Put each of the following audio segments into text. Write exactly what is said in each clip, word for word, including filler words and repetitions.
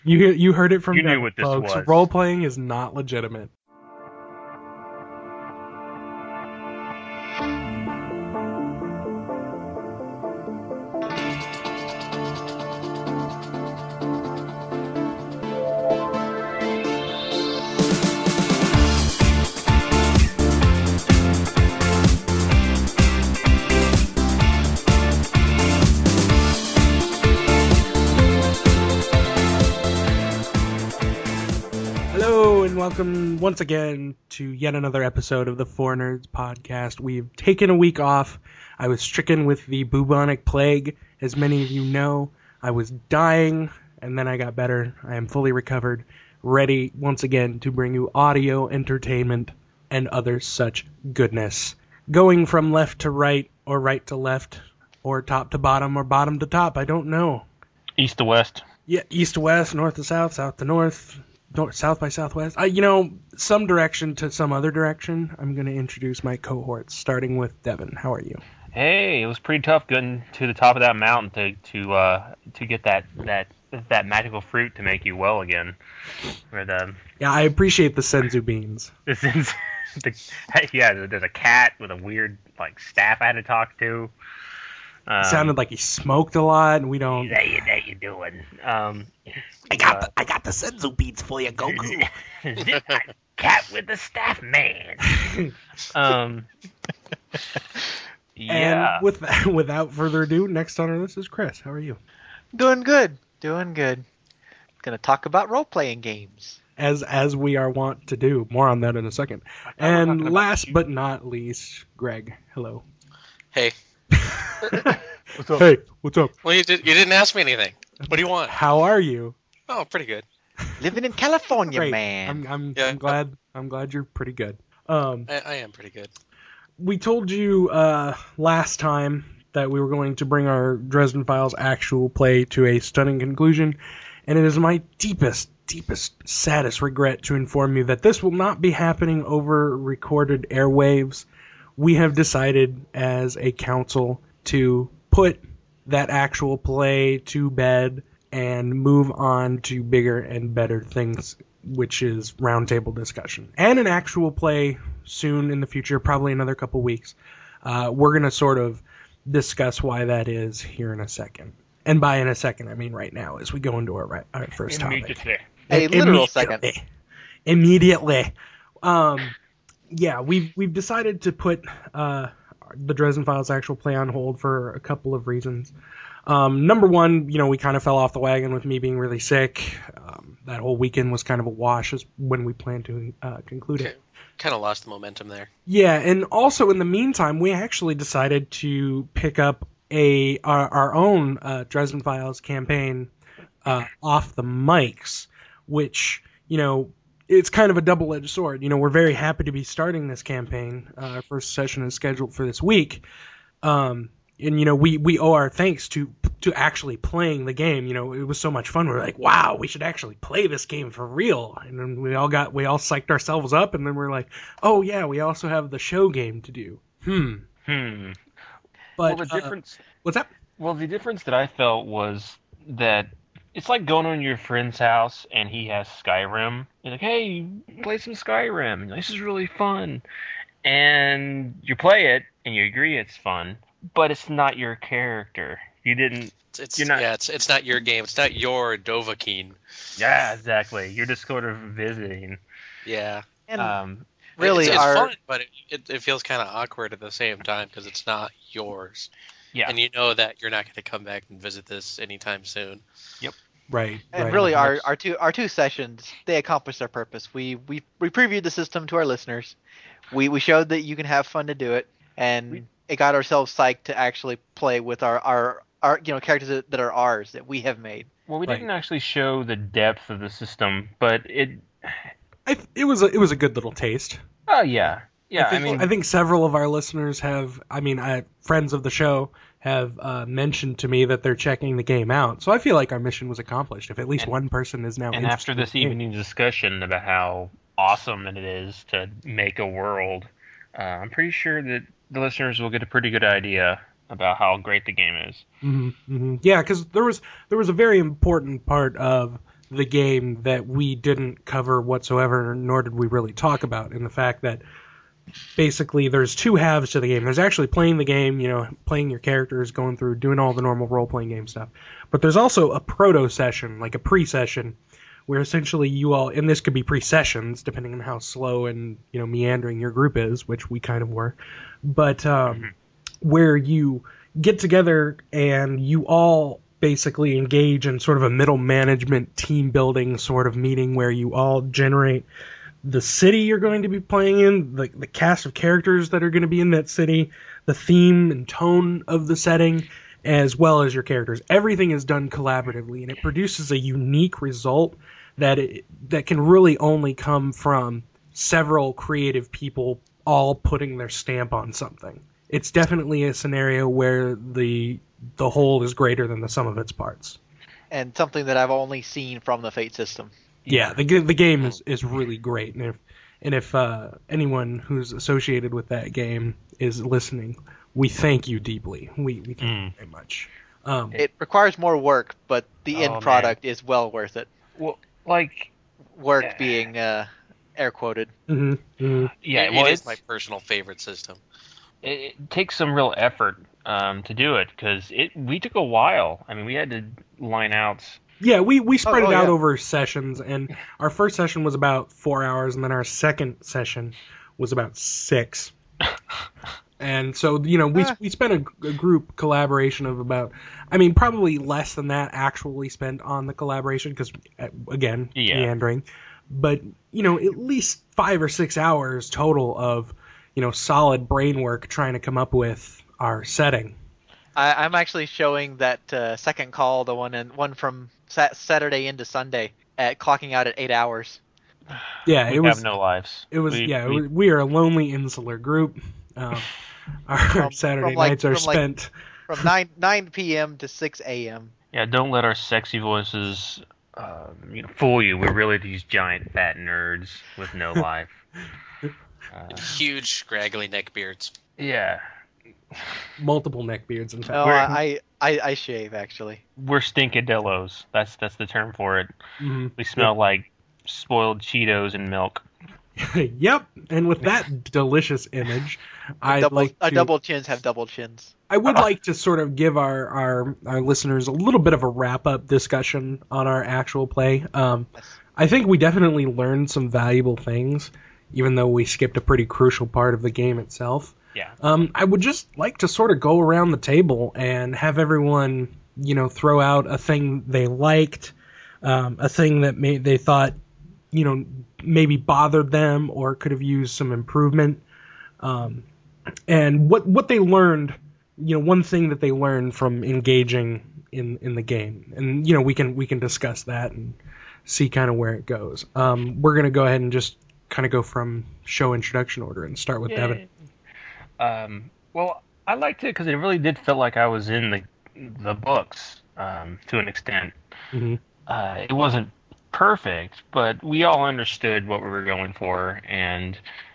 You you heard it from You them, knew what this folks. was. Role playing is not legitimate. Welcome once again to yet another episode of the Four Nerds Podcast. We've taken a week off. I was stricken with the bubonic plague. As many of you know, I was dying, and then I got better. I am fully recovered, ready once again to bring you audio, entertainment, and other such goodness. Going from left to right, or right to left, or top to bottom, or bottom to top, I don't know. East to west. Yeah, east to west, north to south, south to north. North, south by southwest. I, you know, some direction to some other direction. I'm going to introduce my cohorts, starting with Devin. How are you? Hey, it was pretty tough getting to the top of that mountain to to uh, to get that, that that magical fruit to make you well again. Or the yeah, I appreciate the senzu beans. The senzu, the, yeah, there's a cat with a weird like staff I had to talk to. Um, it sounded like he smoked a lot, and we don't. How you, how you doing? Um, I got uh, the I got the senzu beans for you, Goku. Cat with the staff man. um, yeah. And with without further ado, next on our list is Chris. How are you? Doing good. Doing good. Gonna talk about role playing games. As as we are wont to do. More on that in a second. And last but not least, Greg. Hello. Hey. What's up? Hey, what's up? Well, you, did, you didn't ask me anything. What do you want? How are you? Oh, pretty good. Living in California, Great. man. I'm I'm, yeah, I'm glad I'm glad you're pretty good. Um, I, I am pretty good. We told you uh, last time that we were going to bring our Dresden Files actual play to a stunning conclusion, and it is my deepest, deepest, saddest regret to inform you that this will not be happening over recorded airwaves. We have decided as a council to put that actual play to bed and move on to bigger and better things, which is roundtable discussion. And an actual play soon in the future, probably another couple weeks. Uh, we're going to sort of discuss why that is here in a second. And by in a second, I mean right now, as we go into our, right, our first topic. Immediately. A literal second. Immediately. Um, yeah, we've, we've decided to put... Uh, the Dresden Files actual play on hold for a couple of reasons. Um, number one, you know, we kind of fell off the wagon with me being really sick. Um, that whole weekend was kind of a wash as when we planned to uh, conclude it. Kind of lost the momentum there. Yeah, and also in the meantime, we actually decided to pick up a our, our own uh, Dresden Files campaign uh, off the mics, which, you know, it's kind of a double-edged sword. You know, we're very happy to be starting this campaign. Uh, our first session is scheduled for this week. Um, and, you know, we, we owe our thanks to to actually playing the game. You know, it was so much fun. We were like, wow, we should actually play this game for real. And then we all got, we all psyched ourselves up. And then we're like, oh, yeah, we also have the show game to do. Hmm. Hmm. But, well, the difference... Uh, what's that? Well, the difference that I felt was that it's like going on your friend's house and he has Skyrim. You're like, hey, play some Skyrim. This is really fun. And you play it and you agree it's fun, but it's not your character. You didn't. It's, you're not, yeah, it's it's not your game. It's not your Dovahkiin. Yeah, exactly. You're just sort of visiting. Yeah. And um, really, it's, it's our... fun, but it, it, it feels kind of awkward at the same time because it's not yours. Yeah. And you know that you're not going to come back and visit this anytime soon. Yep. Right. And right. really, our, our two our two sessions, they accomplished their purpose. We we we previewed the system to our listeners. We we showed that you can have fun to do it, and we, it got ourselves psyched to actually play with our our, our you know characters that, that are ours that we have made. Well, we right. didn't actually show the depth of the system, but it. I, it was a, it was a good little taste. Oh yeah. Yeah, I, think, I mean, I think several of our listeners have, I mean, I, friends of the show have uh, mentioned to me that they're checking the game out. So I feel like our mission was accomplished. If at least and, one person is now and after this evening discussion about how awesome it is to make a world, uh, I'm pretty sure that the listeners will get a pretty good idea about how great the game is. Mm-hmm, mm-hmm. Yeah, because there was there was a very important part of the game that we didn't cover whatsoever, nor did we really talk about, in the fact that basically there's two halves to the game. There's actually playing the game, you know, playing your characters, going through, doing all the normal role-playing game stuff. But there's also a proto-session, like a pre-session, where essentially you all, and this could be pre-sessions, depending on how slow and, you know, meandering your group is, which we kind of were, but um, mm-hmm. where you get together and you all basically engage in sort of a middle management team building sort of meeting where you all generate the city you're going to be playing in, the, the cast of characters that are going to be in that city, the theme and tone of the setting, as well as your characters. Everything is done collaboratively, and it produces a unique result that it, that can really only come from several creative people all putting their stamp on something. It's definitely a scenario where the the whole is greater than the sum of its parts. And something that I've only seen from the Fate system. Yeah, the the game is, is really great, and if and if uh, anyone who's associated with that game is listening, we thank you deeply. We we thank mm. you very much. Um, it requires more work, but the oh, end product man. is well worth it. Well, like work uh, being uh, air quoted. Mm-hmm, mm-hmm. Yeah, it, well, it is my personal favorite system. It, it takes some real effort um, to do it because it we took a while. I mean, we had to line out. Yeah, we, we spread oh, it out yeah. over sessions, and our first session was about four hours, and then our second session was about six. And so, you know, we we spent a, a group collaboration of about, I mean, probably less than that actually spent on the collaboration, because, again, yeah. meandering. But, you know, at least five or six hours total of, you know, solid brain work trying to come up with our setting. I, I'm actually showing that uh, second call, the one in, one from sat- Saturday into Sunday, at clocking out at eight hours. Yeah, we it was. have no lives. It was we, yeah. We, we, we are a lonely insular group. Um, our from, Saturday from like, nights are from spent like, from nine nine p.m. to six a.m. Yeah, don't let our sexy voices uh, you know, fool you. We're really these giant fat nerds with no life. Uh, huge scraggly neck beards. Yeah. Multiple neck beards, in fact. No, I, I I shave actually. We're stinkadillos. That's that's the term for it. Mm-hmm. We smell yeah. like spoiled Cheetos and milk. Yep, and with that delicious image, I double, like to, our double chins have double chins. I would like to sort of give our, our, our listeners a little bit of a wrap-up discussion on our actual play. Um, Yes. I think we definitely learned some valuable things, even though we skipped a pretty crucial part of the game itself. Yeah. Um, I would just like to sort of go around the table and have everyone, you know, throw out a thing they liked, um, a thing that may, they thought, you know, maybe bothered them or could have used some improvement, um, and what what they learned, you know, one thing that they learned from engaging in, in the game, and you know, we can we can discuss that and see kind of where it goes. Um, we're gonna go ahead and just kind of go from show introduction order and start with Yay. Devin. Um, well, I liked it because it really did feel like I was in the the books um, to an extent. Mm-hmm. Uh, it wasn't perfect, but we all understood what we were going for and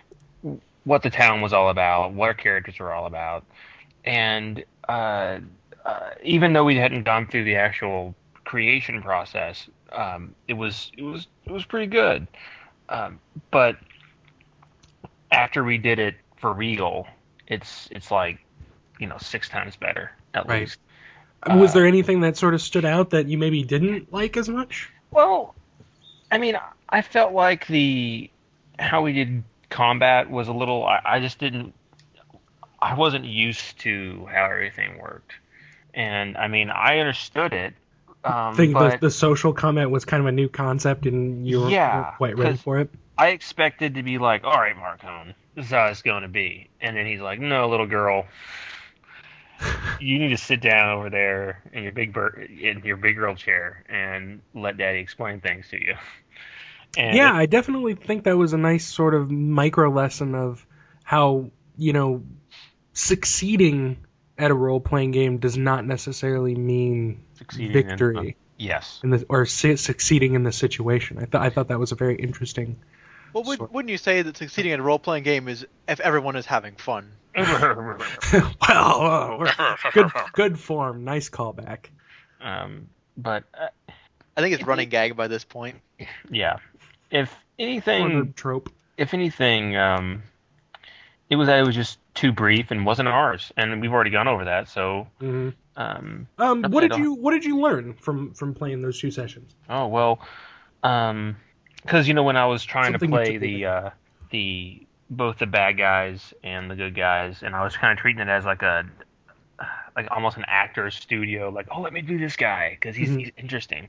what the town was all about, what our characters were all about. And uh, uh, even though we hadn't gone through the actual creation process, um, it was it was it was pretty good. Um, but after we did it for real, it's it's like, you know, six times better at right. least. Was uh, there anything that sort of stood out that you maybe didn't like as much? Well, I mean, I felt like the how we did combat was a little. I, I just didn't. I wasn't used to how everything worked, and I mean, I understood it. Um, I think but the, the social combat was kind of a new concept, and you were yeah, quite ready for it. I expected to be like, "All right, Marcone, this is how it's going to be," and then he's like, "No, little girl." You need to sit down over there in your big bir- in your big girl chair and let Daddy explain things to you. And yeah, it, I definitely think that was a nice sort of micro lesson of how, you know, succeeding at a role playing game does not necessarily mean victory. In, uh, yes, in the, or su- succeeding in the situation. I thought I thought that was a very interesting. Well, would, sort. wouldn't you say that succeeding at a role playing game is if everyone is having fun? well, good good form, nice callback. Um, but uh, I think it's running gag by this point. Yeah. If anything, Harvard trope. if anything, um, it was that it was just too brief and wasn't ours, and we've already gone over that. So, hmm um, Um, Okay, what did don't- you what did you learn from from playing those two sessions? oh well, um, because you know when I was trying Something to you play took the uh, the both the bad guys and the good guys, and I was kind of treating it as like a like almost an actor's studio, like, oh, let me do this guy because he's, Mhm. he's interesting.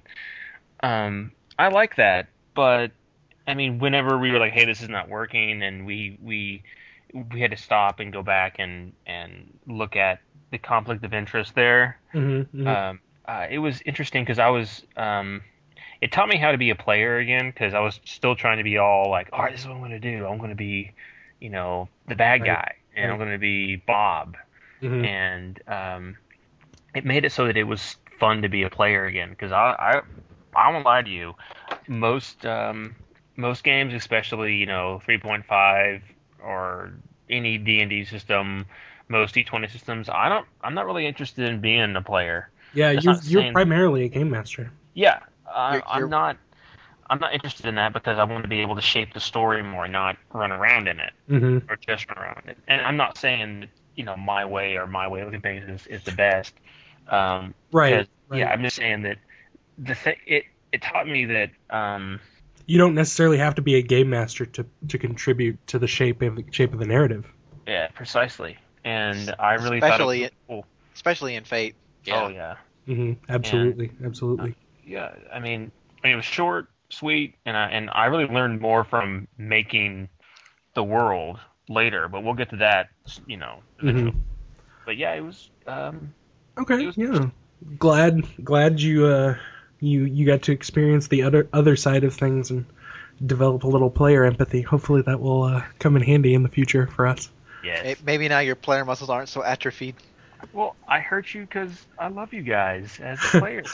Um, I like that, but I mean, whenever we were like, hey, this is not working, and we we we had to stop and go back and and look at the conflict of interest there. Mm-hmm, Um, uh, it was interesting because I was um, it taught me how to be a player again because I was still trying to be all like, all right, this is what I'm going to do. I'm going to be, you know, the bad Right. guy, and I'm Right. going to be Bob. hmm And um, it made it so that it was fun to be a player again. Because I, I, I won't lie to you, most um, most games, especially you know three point five or any D and D system, most D twenty systems, I don't, I'm not really interested in being a player. Yeah, That's you're not you're saying- primarily a game master. Yeah, I, You're- you're- I'm not. I'm not interested in that because I want to be able to shape the story more, not run around in it Mm-hmm. or just run around it. And I'm not saying that, you know my way or my way of looking at things is, is the best. Um, Right. because- right. Yeah, I'm just saying that the th- it it taught me that um, You don't necessarily have to be a game master to, to contribute to the shape of the shape of the narrative. yeah, precisely. And I really Especially thought it was cool. Especially in Fate. Yeah. Oh yeah, hmm Absolutely, absolutely. yeah. I mean, I mean, it was short, sweet, and I and I really learned more from making the world later. But we'll get to that, you know. eventually. hmm But yeah, it was. Um, Okay, It was yeah. Glad glad you uh you you got to experience the other other side of things and develop a little player empathy. Hopefully that will uh, come in handy in the future for us. yes. May- Maybe now your player muscles aren't so atrophied. Well, I hurt you because I love you guys as players.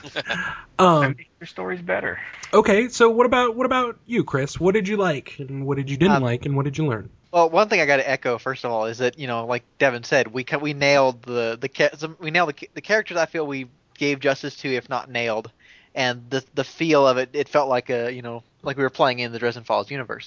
I Um make your stories better. okay, so what about what about you, Chris? What did you like and what did you didn't Um, like and what did you learn? Well, one thing I got to echo first of all is that you know, like Devin said, we ca- we nailed the the ca- some- we nailed the, ca- the characters. I feel we gave justice to, if not nailed, and the the feel of it. It felt like a you know like we were playing in the Dresden Files universe.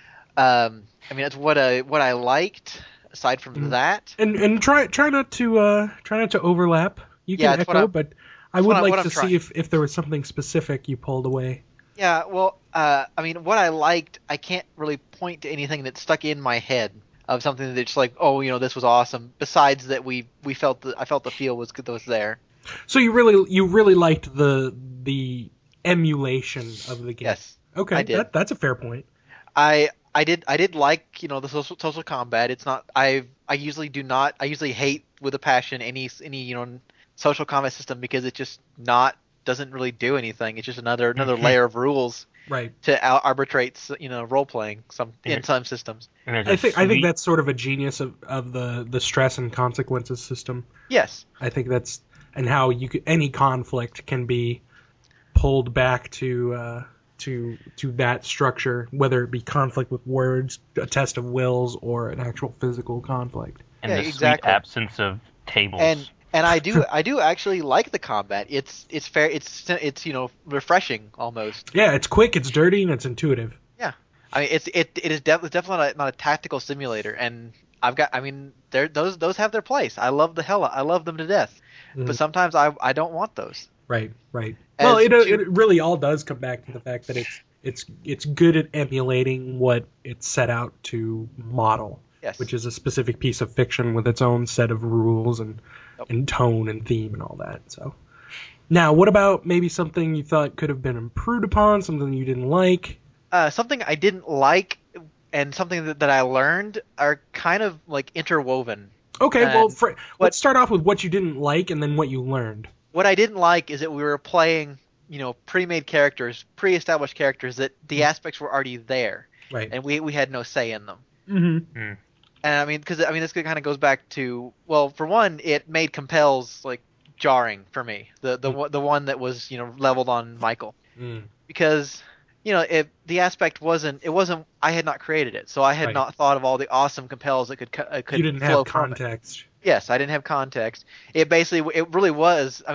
Um, I mean, that's what I what I liked. Aside from Mhm. that, And and try try not to uh try not to overlap. You Yeah, can that's what echo, I'm- but I what would I- like what to I'm see trying. if if there was something specific you pulled away. yeah. Well, uh, I mean, what I liked, I can't really point to anything that stuck in my head of something that's like, oh, you know, this was awesome. Besides that, we we felt the I felt the feel was that was there. So you really you really liked the the emulation of the game. Yes. Okay, I did. That, that's a fair point. I I did I did like you know the social social combat. It's not I I usually do not I usually hate with a passion any any you know social combat system because it's just not doesn't really do anything. It's just another another Mhm. layer of rules Right. to out- arbitrate you know role playing some in Mhm. some systems. And there's I a think I think sweet- that's sort of a genius of, of the, the stress and consequences system. Yes. I think that's and how you could, any conflict can be pulled back to uh, to to that structure, whether it be conflict with words, a test of wills, or an actual physical conflict. and Yeah, the exactly. sweet absence of tables. And and I do I do actually like the combat. It's it's fair. It's it's you know refreshing almost. Yeah, it's quick, it's dirty, and it's intuitive. I mean, it's it it is def- definitely not a, not a tactical simulator, and I've got I mean, they're, those those have their place. I love the hell I love them to death, Mhm. but sometimes I I don't want those. Right, right. As Well, it, to- it really all does come back to the fact that it's it's it's good at emulating what it's set out to model, Yes. which is a specific piece of fiction with its own set of rules and Yep. and tone and theme and all that. So, now what about maybe something you thought could have been improved upon, something you didn't like? uh, something I didn't like and something that, that I learned are kind of like interwoven. Okay, well, And fr- what- let's start off with what you didn't like and then what you learned. What I didn't like is that we were playing you know pre-made characters, pre-established characters that the aspects were already there, Right. and we we had no say in them. Mm-hmm. And I mean, because I mean, this kind of goes back to well, for one, it made compels like jarring for me. The the one- the one that was you know leveled on Michael Mm. because you know it the aspect wasn't it wasn't I had not created it, so I had Right. not thought of all the awesome compels that could co- uh, could You didn't flow have from it. context. Yes, I didn't have context. It basically it really was. I mean,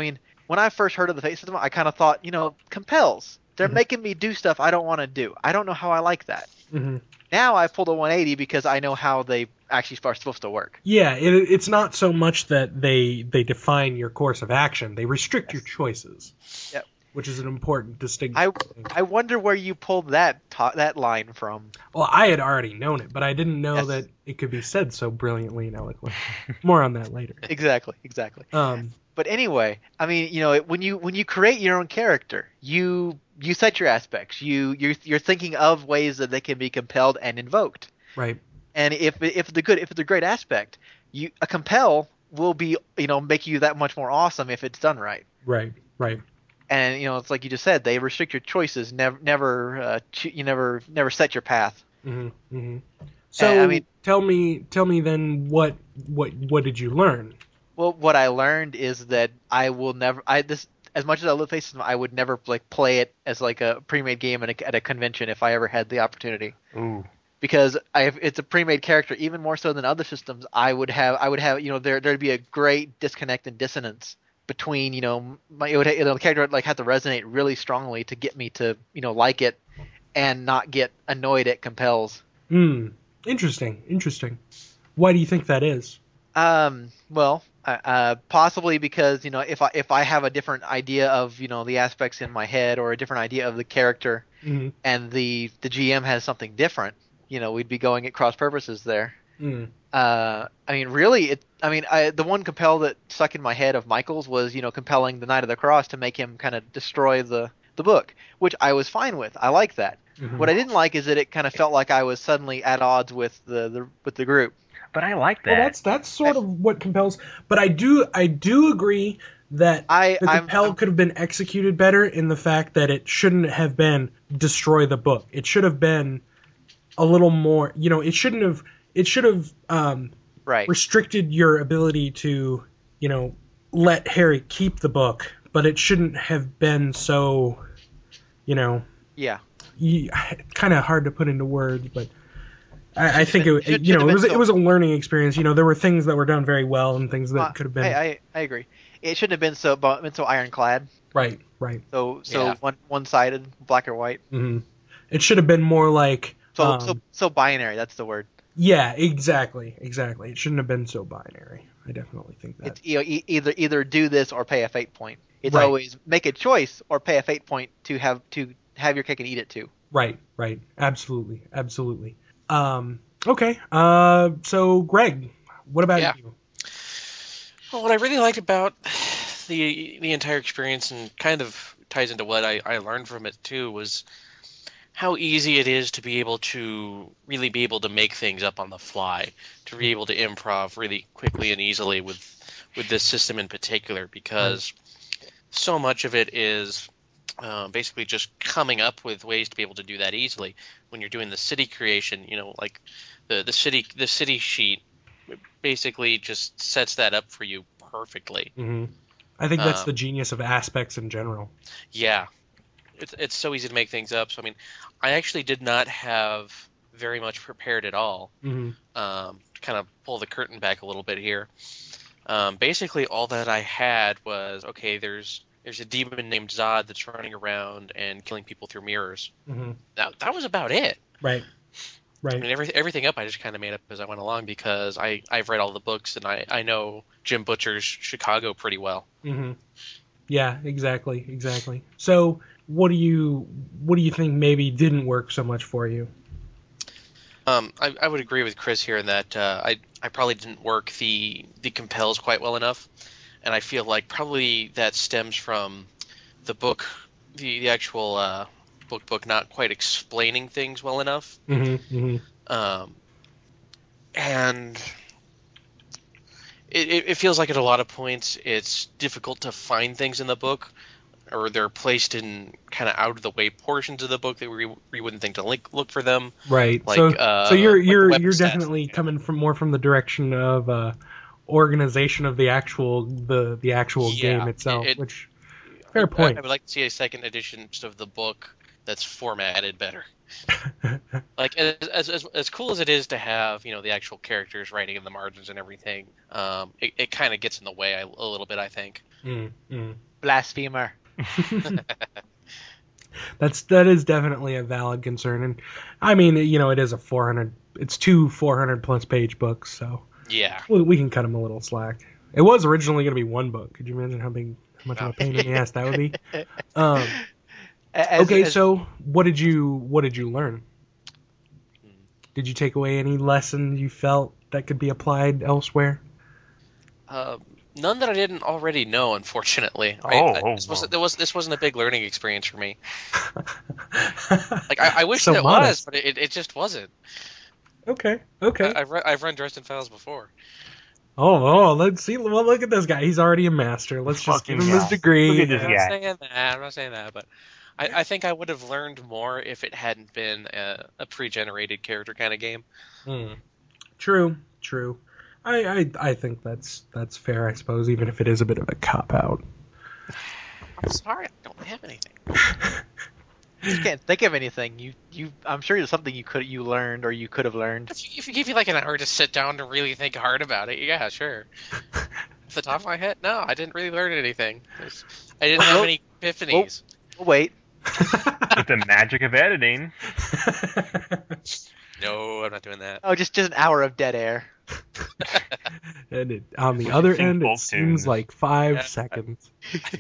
when I first heard of the fate system, I kind of thought, you know, compels. They're Mhm. making me do stuff I don't want to do. I don't know how I like that. hmm Now I pulled a one eighty because I know how they actually are supposed to work. Yeah, it, it's not so much that they they define your course of action; they restrict your choices. Yep. Which is an important distinction. I I wonder where you pulled that ta- that line from. Well, I had already known it, but I didn't know Yes. that it could be said so brilliantly and eloquently. More on that later. Exactly, exactly. Um, But anyway, I mean, you know, it- when you when you create your own character, you you set your aspects. You you're you're thinking of ways that they can be compelled and invoked. right. And if if it's a good if it's a great aspect, you a compel will be you know make you that much more awesome if it's done right. Right. Right. And you know, it's like you just said, they restrict your choices. Never never uh, cho- you never never set your path. hmm hmm So I mean- tell me, tell me then what what what did you learn? Well, what I learned is that I will never. I this as much as I love Face System, I would never like play it as like a pre-made game at a, at a convention if I ever had the opportunity. Ooh. Because I, if it's a pre-made character, even more so than other systems, I would have, I would have, you know, there there'd be a great disconnect and dissonance between, you know, my it would, you know, the character would like have to resonate really strongly to get me to, you know, like it, and not get annoyed at compels. Hmm. Interesting. Interesting. Why do you think that is? Um, well, uh, uh, possibly because you know if I if I have a different idea of you know the aspects in my head or a different idea of the character, hmm and the the G M has something different, you know, we'd be going at cross purposes there. Mm. Uh, I mean, really, it. I mean, I, the one compel that stuck in my head of Michael's was you know compelling the Knight of the Cross to make him kind of destroy the the book, which I was fine with. I like that. Mhm. What I didn't like is that it kind of felt like I was suddenly at odds with the, the with the group. But I like that. Well, that's that's sort of what compels. But I do I do agree that I the I'm, compel I'm- could have been executed better in the fact that it shouldn't have been destroy the book. It should have been a little more. You know, it shouldn't have. It should have um, right. restricted your ability to, you know, let Harry keep the book. But it shouldn't have been so. You know, Yeah. kind of hard to put into words, but. I, I think been- it, should- you should know, have it was been it so- was a learning experience. You know, there were things that were done very well and things that Uh, could have been I, I I agree. It shouldn't have been so bu- been so ironclad. right, right. So so Yeah. one one sided, black or white. hmm It should have been more like, So um, so so binary. That's the word. yeah, exactly, exactly. It shouldn't have been so binary. I definitely think that. It's you know, e- either either do this or pay a fate point. It's Right. always make a choice or pay a fate point to have to have your cake and eat it too. Right, right. Absolutely, absolutely. Um, okay. Uh, so Greg, what about Yeah. you? Well, what I really liked about the the entire experience, and kind of ties into what I, I learned from it too, was how easy it is to be able to really be able to make things up on the fly, to be able to improv really quickly and easily with with this system in particular, because so much of it is uh, basically just coming up with ways to be able to do that easily. When you're doing the city creation, you know, like the the city the city sheet basically just sets that up for you perfectly. hmm I think that's Um, the genius of aspects in general. Yeah, it's it's so easy to make things up. So I mean, I actually did not have very much prepared at all. hmm Um, to kind of pull the curtain back a little bit here. Um, basically, all that I had was okay. There's there's a demon named Zod that's running around and killing people through mirrors. hmm That that was about it. Right, I right. mean, every, everything up I just kind of made up as I went along because I, I've read all the books and I, I know Jim Butcher's Chicago pretty well. hmm Yeah, exactly, exactly. So, what do you what do you think maybe didn't work so much for you? Um, I, I would agree with Chris here in that uh, I, I probably didn't work the, the compels quite well enough. And I feel like probably that stems from the book, the, the actual uh, book book not quite explaining things well enough. hmm hmm Um, and it, it, it feels like at a lot of points it's difficult to find things in the book, or they're placed in kind of out of the way portions of the book that we, we wouldn't think to look, look for them. Right. Like, so, uh, so you're like the you're weapon you're stats, definitely yeah. coming from more from the direction of uh, organization of the actual the the actual Yeah, game itself, it- which fair point. I, I would like to see a second edition just of the book that's formatted better. Like as, as as as cool as it is to have, you know, the actual characters writing in the margins and everything, um, it, it kind of gets in the way a, a little bit, I think. mm, mm. Blasphemer. That's that is definitely a valid concern, and I mean, you know, it is a four hundred, it's two four hundred plus page books, so Yeah. we, we can cut him a little slack. It was originally going to be one book. Could you imagine how big, how much of a pain in the ass that would be? Um, As- okay, as- so what did you what did you learn? Did you take away any lessons you felt that could be applied elsewhere? Uh, none that I didn't already know, unfortunately. I- Oh, I, oh, this wasn't oh. there was this wasn't a big learning experience for me. Like I, I wish So that it modest. was, but it, it just wasn't. Okay, okay. I, I've run, I've run Dresden Files before. Oh, oh, let's see. Well, look at this guy. He's already a master. Let's just give Fucking him his guy. degree. Look at this I'm guy. not saying that. I'm not saying that, but I, I think I would have learned more if it hadn't been a, a pre-generated character kind of game. Hmm. True, true. I, I, I think that's that's fair. I suppose, even if it is a bit of a cop out. I'm sorry, I don't have anything. You can't think of anything. You, you. I'm sure there's something you could, you learned, or you could have learned. If you, if you give me like an hour to sit down to really think hard about it, yeah, sure. Off the top of my head, no, I didn't really learn anything. There's- I didn't have Well, any epiphanies. Oh, wait. With the magic of editing. No, I'm not doing that. Oh, just just an hour of dead air. And it, on the other Sing end, it folk seems tunes. like five Yeah. seconds.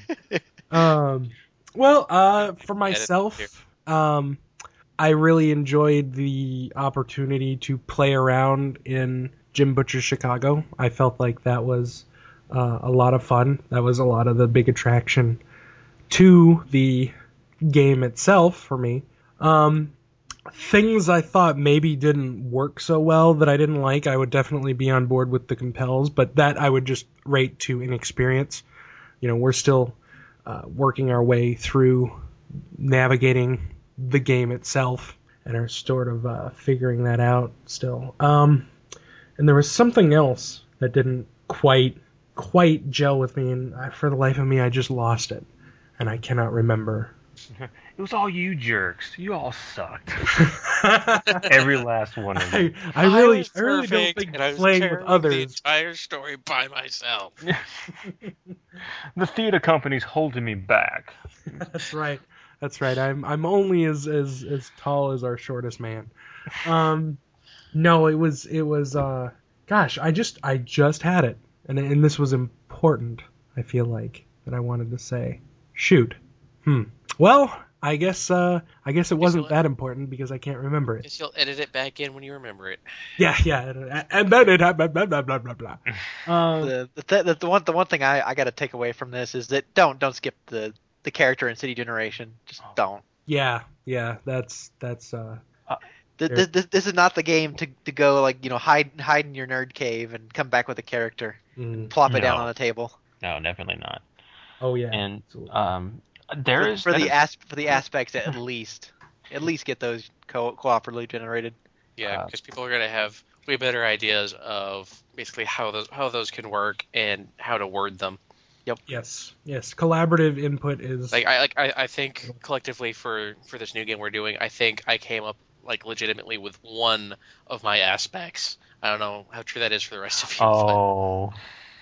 Um, well, uh, for Edit myself, um, I really enjoyed the opportunity to play around in Jim Butcher's Chicago. I felt like that was uh, a lot of fun. That was a lot of the big attraction to the game itself for me. Um, things I thought maybe didn't work so well that I didn't like, I would definitely be on board with the compels, but that I would just rate to inexperience. You know, we're still uh, working our way through navigating the game itself and are sort of uh, figuring that out still. Um, and there was something else that didn't quite quite gel with me, and I, for the life of me, I just lost it, and I cannot remember. It was all you jerks. You all sucked. Every last one of you. I, I really, was I really don't perfect, think and I was playing with carrying the others. entire story by myself. The theater company's holding me back. That's right. That's right. I'm I'm only as as as tall as our shortest man. Um, no, it was it was. Uh, gosh, I just I just had it, and and this was important. I feel like that I wanted to say. Shoot. Hmm. Well, I guess uh I guess it wasn't you'll- that important because I can't remember it. Guess you'll edit it back in when you remember it. Yeah, yeah. And then it happened. Blah blah blah blah blah. Um, The the, th- the, the one the one thing I, I got to take away from this is that don't don't skip the the character and city generation. Just Oh. don't. yeah, yeah. That's that's. uh Th- Sure. This, this, this is not the game to, to go like you know hide hide in your nerd cave and come back with a character, mm, plop it down No. on the table. No, definitely not. oh yeah. And absolutely. um, there for, is for that the is- as, for the aspects at least at least get those co- cooperatively generated. Yeah, Uh, because people are gonna have way better ideas of basically how those how those can work and how to word them. Yes, yes. Collaborative input is Like I like I, I think collectively for for this new game we're doing, I think I came up like legitimately with one of my aspects. I don't know how true that is for the rest of you. but- Oh,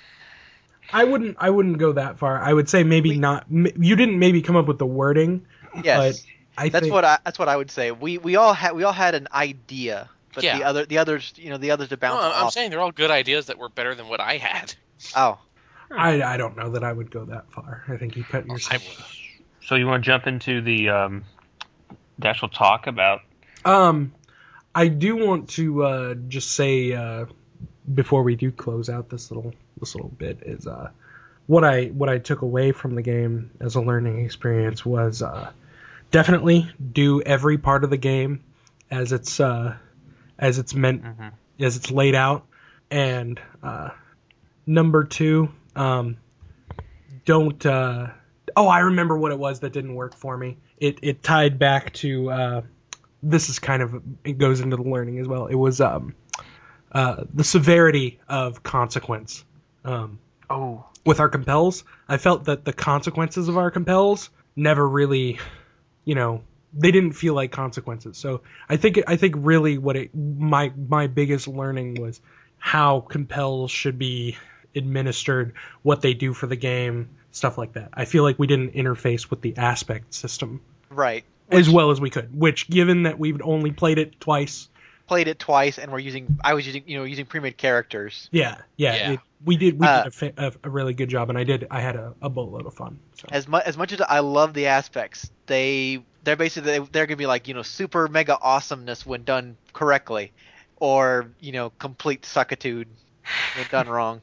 I wouldn't. I wouldn't go that far. I would say maybe We- not. m- You didn't maybe come up with the wording. Yes, I that's think, what I that's what I would say. We we all had we all had an idea, but Yeah. the other the others you know the others to No, bounce I'm I'm off. saying they're all good ideas that were better than what I had. Oh, I. I don't know that I would go that far. I think you cut I yourself. would. so you want to jump into the um, the actual talk about? Um, I do want to uh, just say uh, before we do close out this little this little bit is uh, what I what I took away from the game as a learning experience was uh, definitely do every part of the game as it's uh, as it's meant Mhm. as it's laid out, and uh, number two, um, don't. Uh, oh, I remember what it was that didn't work for me. It it tied back to. Uh, this is kind of it goes into the learning as well. It was um, uh, the severity of consequence. Um, Oh, with our compels, I felt that the consequences of our compels never really, you know, they didn't feel like consequences. So I think I think really what it my my biggest learning was how compels should be administered, what they do for the game, stuff like that. I feel like we didn't interface with the aspect system Right. as well as we could, which, given that we've only played it twice, Played it twice, and we're using. I was using, you know, using pre-made characters. yeah, yeah, Yeah. It, we did we Uh, did a, fa- a, a really good job, and I did I had a, a boatload of fun. So. As much as much as I love the aspects, they they're basically they're gonna be like, you know, super mega awesomeness when done correctly, or you know, complete suckitude when done wrong.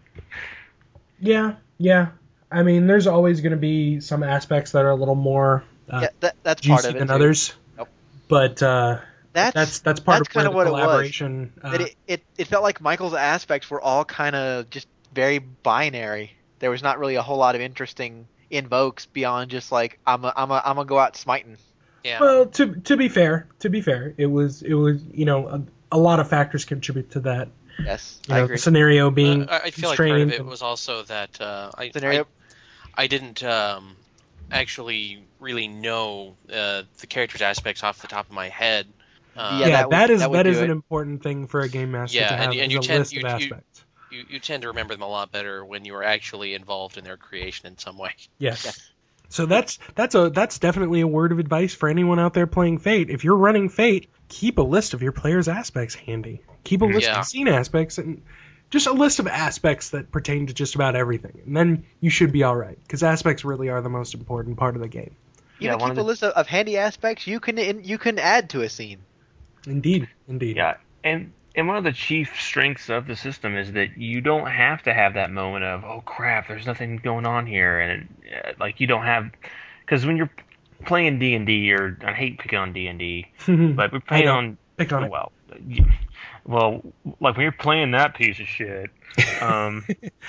Yeah, yeah. I mean, there's always going to be some aspects that are a little more uh, Yeah, that, that's part juicy of it than too. others. Yep. But uh, That's that's that's part that's of where kinda the what it was. collaboration. Uh, that it, it it felt like Michael's aspects were all kind of just very binary. There was not really a whole lot of interesting invokes beyond just like I'm a, I'm a, I'm gonna go out smiting. Yeah. Well, to to be fair, to be fair, it was it was you know a, a lot of factors contribute to that. Yes, You I know, agree. the scenario being Uh, I I feel like part of constrained it and- was also that uh, I, Scenario. I I didn't um, actually really know uh, the character's aspects off the top of my head. Uh, Yeah, yeah, that would- that is that would that do is it. an important thing for a game master Yeah, to and have you- and is you a tend- list you- of you- aspects. you, you tend to remember them a lot better when you are actually involved in their creation in some way. Yes. Yes. So that's that's a that's definitely a word of advice for anyone out there playing Fate. If you're running Fate, keep a list of your players' aspects handy. Keep a list Yeah. of scene aspects and just a list of aspects that pertain to just about everything. And then you should be all right, because aspects really are the most important part of the game. Yeah, Even one keep of a the- list of, of handy aspects you can in, you can add to a scene. Indeed, indeed. Yeah, and and one of the chief strengths of the system is that you don't have to have that moment of, oh crap, there's nothing going on here, and it, uh, like you don't have, because when you're playing D and D, or I hate picking on D and D, but we're playing know. on Pick on it. well, y- well, like when you're playing that piece of shit, um,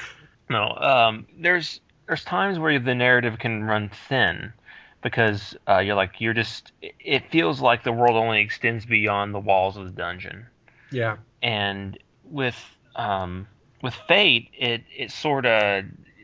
no, um, there's there's times where the narrative can run thin. Because uh, you're like you're just it feels like the world only extends beyond the walls of the dungeon, Yeah. and with um, with Fate it it sort of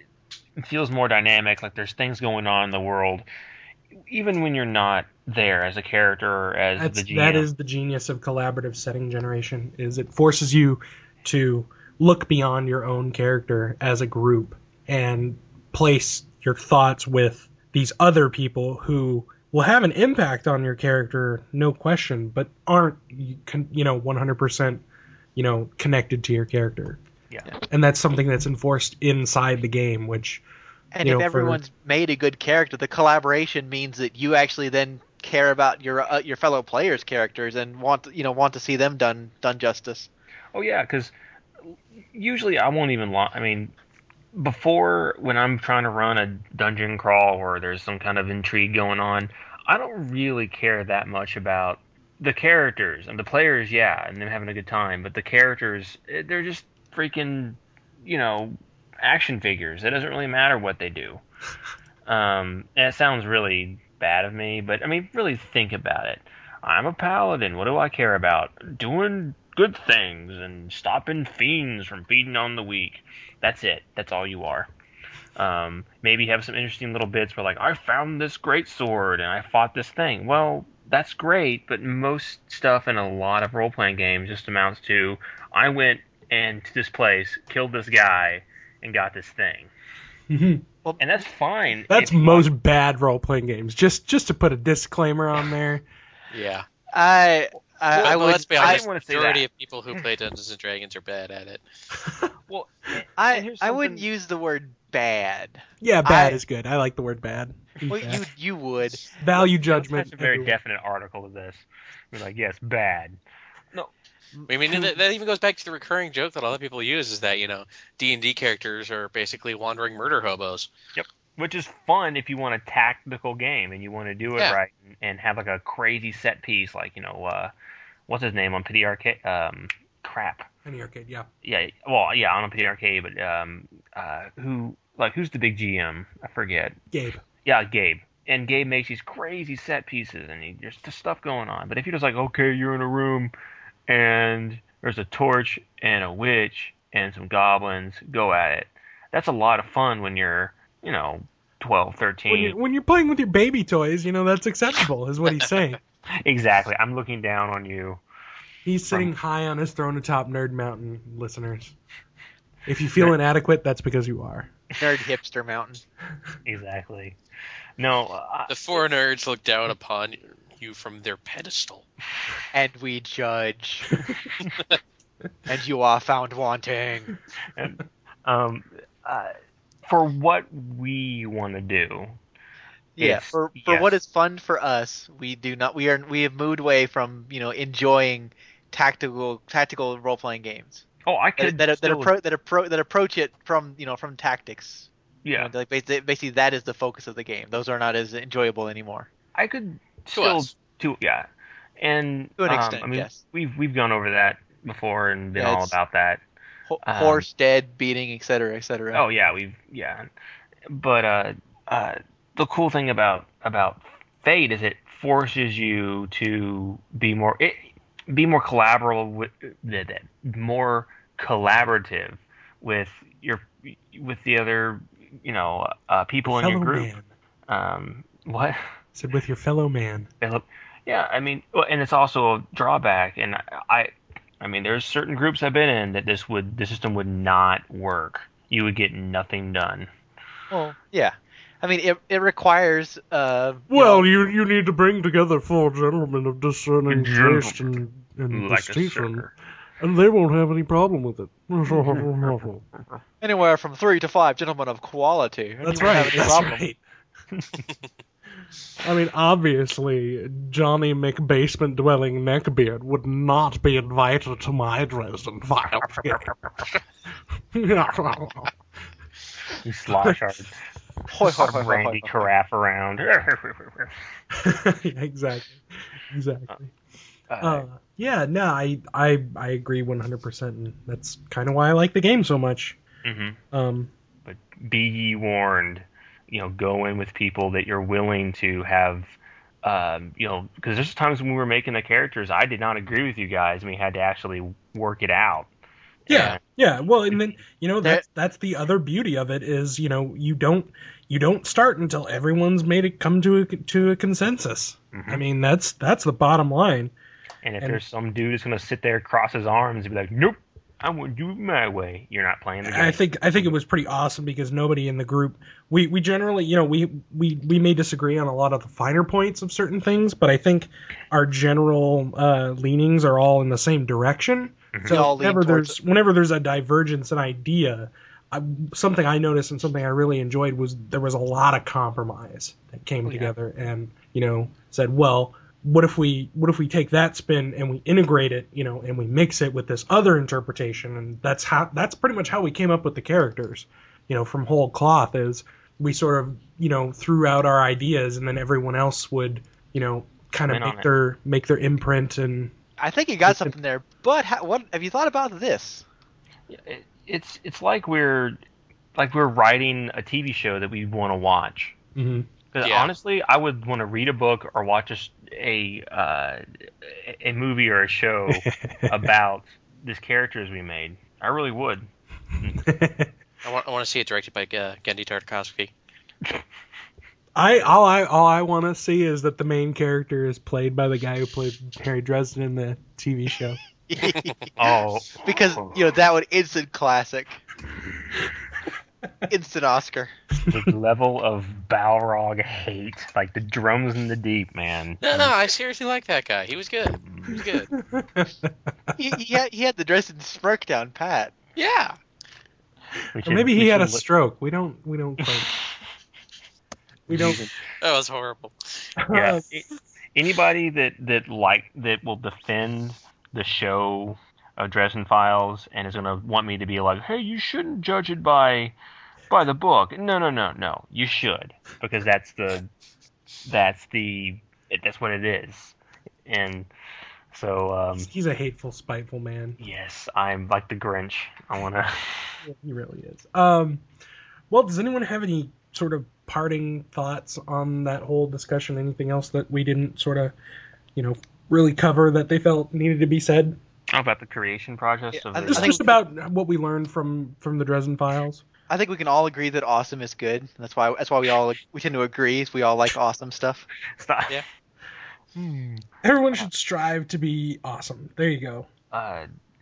feels more dynamic. Like there's things going on in the world, even when you're not there as a character or as That's, the G M. that is the genius of collaborative setting generation, is it forces you to look beyond your own character as a group and place your thoughts with these other people who will have an impact on your character, no question, but aren't, you know, one hundred percent, you know, connected to your character. Yeah. And that's something that's enforced inside the game, which, And you if know, for- everyone's made a good character, the collaboration means that you actually then care about your uh, your fellow players' characters and want to, you know want to see them done done justice. Oh yeah, because usually I won't even. Lo- I mean, before when I'm trying to run a dungeon crawl or there's some kind of intrigue going on, I don't really care that much about the characters and the players. Yeah, and them having a good time, but the characters, eh, they're just freaking, you know, action figures. It doesn't really matter what they do. Um, and it sounds really bad of me, but I mean, really think about it. I'm a paladin. What do I care about? Doing good things and stopping fiends from feeding on the weak. That's it. That's all you are. Um, maybe have some interesting little bits where, like, I found this great sword and I fought this thing. Well, that's great, but most stuff in a lot of role-playing games just amounts to, I went and to this place, killed this guy, and got this thing. Well, And that's fine. that's if you most want- bad role-playing games. Just just to put a disclaimer on there. Yeah. I I, Well, I well, would let's be I honest. didn't wanna The say majority that. of people who play Dungeons and Dragons are bad at it. Well, and I here's I wouldn't something- use the word bad. Yeah, bad I- is good. I like the word bad. In Well, fact. you you would. Value Let's judgment. attach a very everywhere. definite article to this. We're like, yes, bad. I mean, that, that even goes back to the recurring joke that a lot of people use is that, you know, D and D characters are basically wandering murder hobos. Which is fun if you want a tactical game and you want to do it Yeah. right and, and have like a crazy set piece, like, you know, uh, what's his name on Pity Arcade? Um, crap. Any arcade, yeah. Yeah, well, yeah, on Pity Arcade, but um, uh, who, like, who's the big G M? I forget. Gabe. Yeah, Gabe. And Gabe makes these crazy set pieces, and he, there's just stuff going on. But if you're just like, okay, you're in a room, and there's a torch and a witch and some goblins, go at it. That's a lot of fun when you're, you know, twelve, thirteen. When you're, when you're playing with your baby toys, you know, that's acceptable, is what he's saying. Exactly. I'm looking down on you. He's sitting high on his throne atop Nerd Mountain, listeners. If you feel inadequate, that's because you are. Nerd hipster mountain. Exactly. No. Uh, The four nerds look down upon you from their pedestal. And we judge. And you are found wanting. and, um, uh, for what we want to do. Yeah, It's- for for yes. what is fun for us, we do not. We are we have moved away from you know enjoying tactical tactical role playing games Oh, I that could that, that, still, appro- that, appro- that approach it from you know from tactics. You yeah, know, like basically, basically that is the focus of the game. Those are not as enjoyable anymore. I could To still us. to yeah, and To an um, extent, I mean, yes. we've we've gone over that before and been Yeah, all it's- about that. Ho- Um, horse dead, beating, et cetera, et cetera. Oh yeah, we've yeah, but uh, uh, the cool thing about about Fate is it forces you to be more it, be more collaborative with the, the, more collaborative with your with the other you know uh, people in your Fellow group. man. Um, what? Said with your fellow man. Philip? Yeah, I mean, well, and it's also a drawback. And I, I mean, there's certain groups I've been in that this would the system would not work. You would get nothing done. Well, yeah. I mean, it it requires. Uh, you Well, know, you you need to bring together four gentlemen of discerning Gentlemen. taste and, and Like a distinction, sucker. and they won't have any problem with it. anywhere from three to five gentlemen of quality. and That's you won't right. have any That's problem. right. I mean, obviously, Johnny McBasement dwelling neckbeard would not be invited to my Dresden Files game. You slosh our, Hoi, hoi, hoi, our hoi, Randy hoi. Carafe around. Yeah, exactly. Exactly. Uh, Uh, yeah, no, I, I I agree one hundred percent, and that's kind of why I like the game so much. mhm. Um, But be ye warned, you know, go in with people that you're willing to have, um, you know, because there's times when we were making the characters, I did not agree with you guys, and we had to actually work it out. Yeah, And- yeah. Well, and then you know There- that's that's the other beauty of it is you know you don't you don't start until everyone's made it come to a to a consensus. Mhm. I mean that's that's the bottom line. And if And- there's some dude that's gonna sit there, cross his arms, and be like, "Nope, I want to do it my way," you're not playing the game. I think I think it was pretty awesome because nobody in the group we, we generally you know we, we we may disagree on a lot of the finer points of certain things, but I think our general uh, leanings are all in the same direction. Mhm. We all So lean whenever towards there's whenever there's a divergence in idea, I, something I noticed and something I really enjoyed was there was a lot of compromise that came Oh, yeah. together and you know said, well, what if we what if we take that spin and we integrate it, you know, and we mix it with this other interpretation, and that's how that's pretty much how we came up with the characters, you know, from whole cloth. Is we sort of you know threw out our ideas and then everyone else would you know kind of Come in on make it. their make their imprint and I think you got something there, but ha- what have you thought about this? It- it's it's like we're like we're writing a T V show that we want to watch. mhm. Because Yeah. honestly, I would want to read a book or watch a s- a uh, a movie or a show about these characters we made. I really would. I want, I want to see it directed by uh, Gendy Tartakovsky. I all I all I want to see is that the main character is played by the guy who played Harry Dresden in the T V show. Oh, Because you know that would instant classic, instant Oscar. the level of Balrog hate, like the drums in the deep, man. No, no, I seriously like that guy. He was good. He was good. He, he had he had the Dresden smirk down pat. Yeah. We Or should- maybe we he had should a look- stroke. We don't we don't quite. We don't. That was horrible. Yeah. A- Anybody that that like that will defend the show of Dresden Files and is gonna want me to be like, hey, you shouldn't judge it by by the book. No, no, no, no. You should, because that's the that's the that's what it is. And so um, He's a hateful, spiteful man. yes, I'm like the Grinch. I wanna. He really is. Um, well, does anyone have any sort of parting thoughts on that whole discussion? Anything else that we didn't sort of, you know, really cover that they felt needed to be said? How about the creation process Yeah, of I- the, Just, think- just about what we learned from from the Dresden Files. I think we can all agree that awesome is good. That's why that's why we all we tend to agree. Is we all like awesome stuff. Stop. Yeah. Hmm. Everyone should strive to be awesome. There you go. Uh,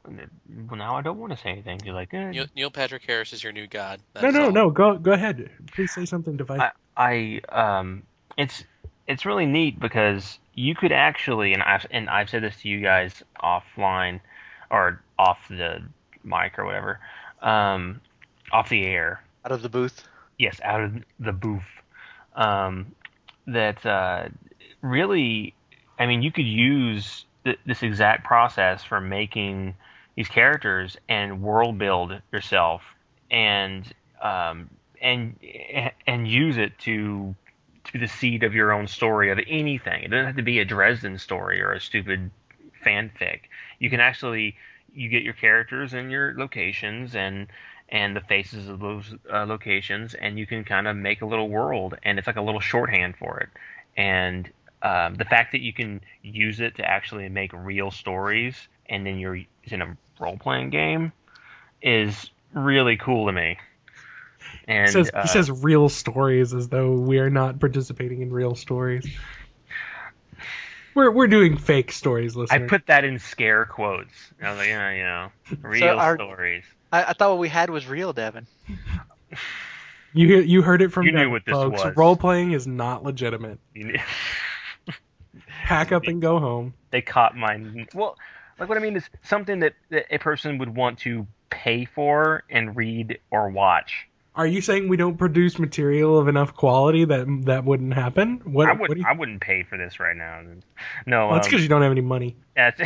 well, now I don't want to say anything. You're like, eh. Neil, Neil Patrick Harris is your new god. No, That's no, all. no. Go, go ahead. Please say something, Device. I, I, um, it's, it's really neat because you could actually, and I've, and I've said this to you guys offline, or off the mic or whatever, um, off the air. Out of the booth. Yes, out of the booth. Um, that uh, really, I mean, you could use th- this exact process for making these characters and world build yourself, and um, and and use it to to the seed of your own story of anything. It doesn't have to be a Dresden story or a stupid fanfic. You can actually you get your characters and your locations and and the faces of those uh, locations, and you can kind of make a little world, and it's like a little shorthand for it. And um, the fact that you can use it to actually make real stories, and then you're in a role-playing game, is really cool to me. And he says, uh, he says real stories as though we are not participating in real stories. We're we're doing fake stories, I listener. put that in scare quotes. I was like, yeah, you know, real So our- stories. I, I thought what we had was real, Devin. You hear- you heard it from You knew Devin, what this folks. was. Role playing is not legitimate. You kn- Pack up and go home. they caught my well like what I mean is something that, that a person would want to pay for and read or watch. Are you saying we don't produce material of enough quality that that wouldn't happen? What, I what wouldn't do you, I wouldn't pay for this right now. No, well, that's um, because you don't have any money. that's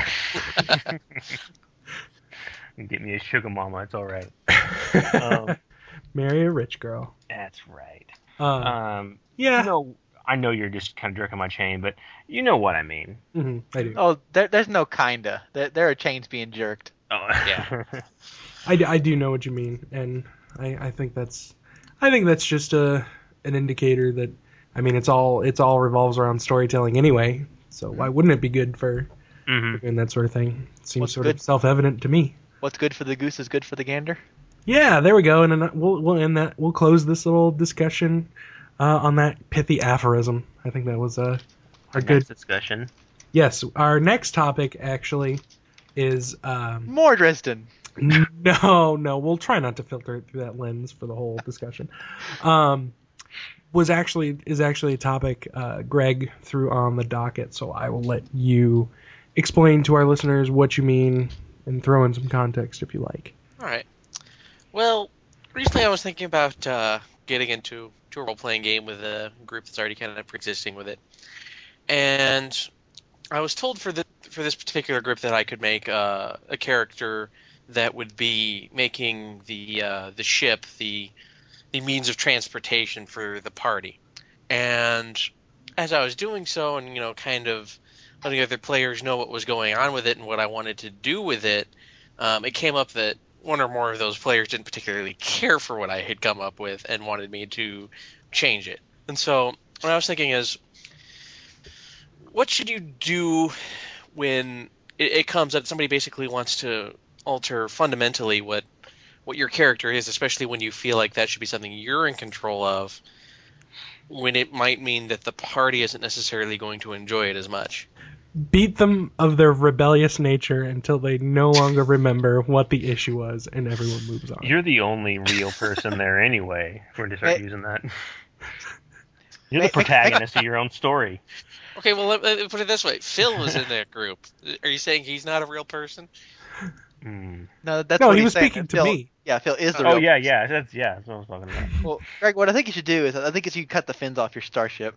get me a sugar mama, it's all right. Um, Marry a rich girl. that's right. Uh, Um yeah, you know, I know you're just kind of jerking my chain, but you know what I mean. hmm I do. Oh, there, there's no kinda. There, there are chains being jerked. Oh. Yeah. I, d- I do know what you mean, and I, I think that's I think that's just a an indicator that I mean it's all it's all revolves around storytelling anyway. So why wouldn't it be good for Mhm. doing that sort of thing? It seems What's sort good? of self-evident to me. What's good for the goose is good for the gander. Yeah, there we go, and then we'll we'll end that. We'll close this little discussion uh, on that pithy aphorism. I think that was uh, our Next good. discussion. Yes, our next topic actually is um, More Dresden. no, no. We'll try not to filter it through that lens for the whole discussion. Um, was actually is actually a topic uh, Greg threw on the docket, so I will let you explain to our listeners what you mean and throw in some context if you like. All right. Well, recently I was thinking about uh, getting into to a role-playing game with a group that's already kind of pre-existing with it, and I was told for the for this particular group that I could make uh, a character that would be making the uh, the ship the the means of transportation for the party. And as I was doing so, and you know, kind of letting other players know what was going on with it and what I wanted to do with it, um, it came up that one or more of those players didn't particularly care for what I had come up with and wanted me to change it. And so what I was thinking is, what should you do when it, it comes that somebody basically wants to alter fundamentally what what your character is, especially when you feel like that should be something you're in control of, when it might mean that the party isn't necessarily going to enjoy it as much? Beat them of their rebellious nature until they no longer remember what the issue was, and everyone moves on. You're the only real person there anyway. If we're going to start Hey. using that. You're Hey, the protagonist of your own story. Okay, well, let, let me put it this way. Phil was in that group. Are you saying he's not a real person? Mm. No, that's No, what he he's was saying. speaking to Phil, me. Yeah, Phil is the Oh real. yeah, yeah, that's yeah, that's what I was talking about. Well, Greg, what I think you should do is I think it's you cut the fins off your starship.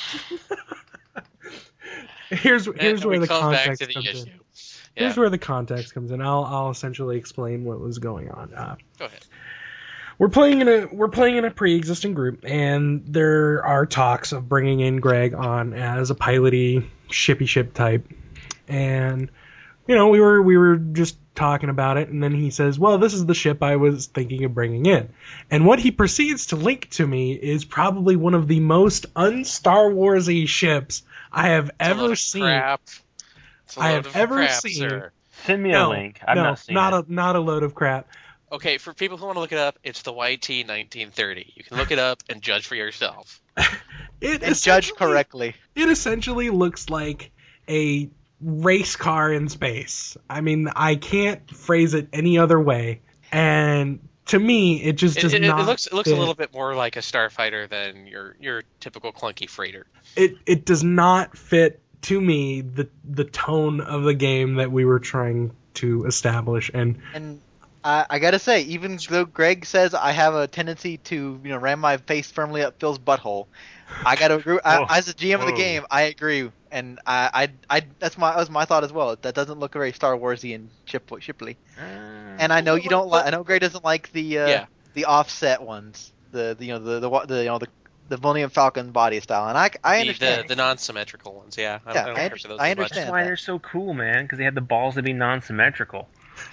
Here's And here's we where the come back context to the comes issue. in. Yeah, Here's where the context comes in. I'll I'll essentially explain what was going on. Uh, go ahead. we're playing in a we're playing in a pre-existing group, and there are talks of bringing in Greg on as a piloty shippy ship type, and you know we were we were just talking about it, and then he says, "Well, this is the ship I was thinking of bringing in," and what he proceeds to link to me is probably one of the most un-Star Warsy ships I have It's a load ever of seen. Crap. It's a I load have of ever crap, seen- sir. Send me No, a link. I've no, not seen not it. a not a load of crap. Okay, for people who want to look it up, it's the Y T nineteen thirty. You can look it up and judge for yourself. It And judge essentially- correctly. It essentially looks like a race car in space. I mean, I can't phrase it any other way. And to me, it just does it, it, not. It looks it looks fit. a little bit more like a starfighter than your your typical clunky freighter. It it does not fit to me the the tone of the game that we were trying to establish. And And I, I gotta say, even though Greg says I have a tendency to, you know, ram my face firmly up Phil's butthole, I gotta agree. I, Whoa. as a G M of the Whoa. game, I agree, and I, I, I that's my that was my thought as well. That doesn't look very Star Warsy and ship, shipley. And I know you don't like. I know Greg doesn't like the uh, Yeah. the offset ones. The, the you know the the, wa- the you know the the Millennium Falcon body style, and I I The, understand. the, the non-symmetrical ones, yeah. I, Yeah, I don't I care under- for those I as much. understand. That's why that. they're so cool, man, because they have the balls to be non-symmetrical.